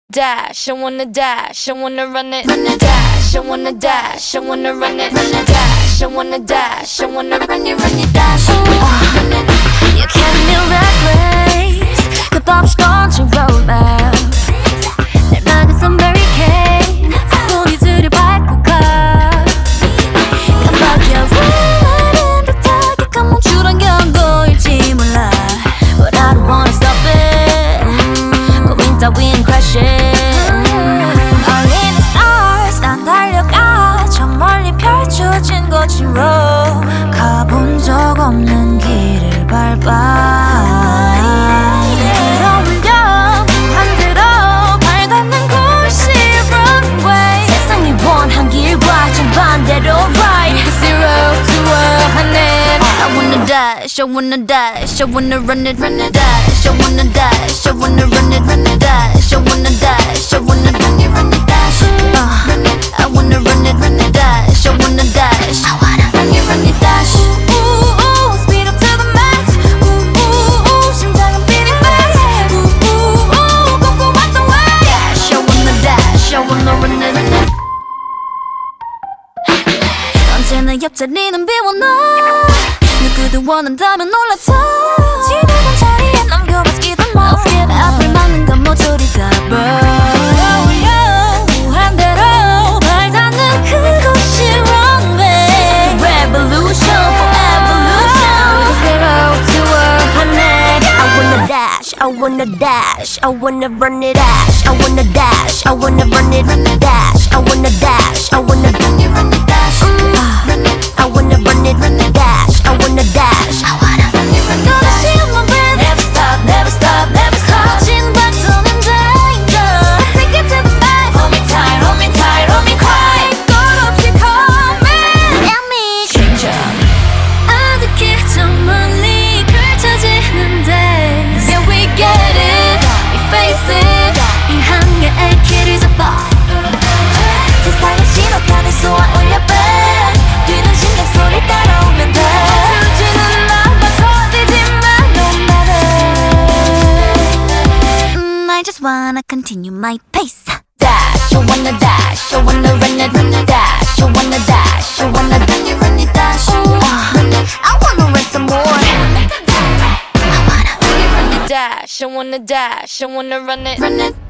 dash, I wanna dash, I wanna run it, dash, I wanna dash, I wanna run it, dash, I wanna dash, I wanna run it, dash. You can't be reckless. 끝없이 던진 roadmap. 날 막아선 barricade. 무늬들을 밟고 가. 깜빡이야 running 듯하게 감멈추던 경고일지 몰라. But I don't wanna stop it. 고민 따윈 crashing. 펼쳐진 거친 road 가본 적 없는 길을 밟아 들어올려 반대로 발닿는 곳이 runway 세상이 원한 길과 정반대로 ride zero to 100 I wanna dash, I wanna dash, I wanna run it, dash I wanna dash, I wanna run it, dash I wanna dash, I wanna run it, dash I wanna run it, dash I wanna dash, I wanna run it, dash. Ooh, speed up to the max. Ooh, 심장은 beating fast. Ooh, go out the way. Dash, I wanna run it. 언제나 옆자리는 비워 너. 누구도 원한다면 올라타. 지나간 자리에 남겨봐 스키던 뭐. 앞을 막는 건 모조리 다 burn. I wanna dash, I wanna run it, dash. I wanna dash, I wanna run it, dash. I wanna dash, I wanna run it, dash. I wanna run it, dash. I wanna dash, I wanna run it, dash. 시간만 breathe, never stop, never stop, never stop. 지는 발전은 danger. Take it to the max. Hold me tight, hold me tight, hold me quiet. 것 없이 coming at me. Change up. 어둡게 저 멀리 펼쳐지는데. 세상의 신호탄을 쏘아 올려 빼 뛰는 심장 소리 따라오면 돼 멈추지는 않아 서디지만 no matter I just wanna continue my pace Dash, I wanna dash, I wanna run it, dash I wanna dash, I wanna run it, dash I wanna run some more I wanna run it, dash, I wanna dash, I wanna run it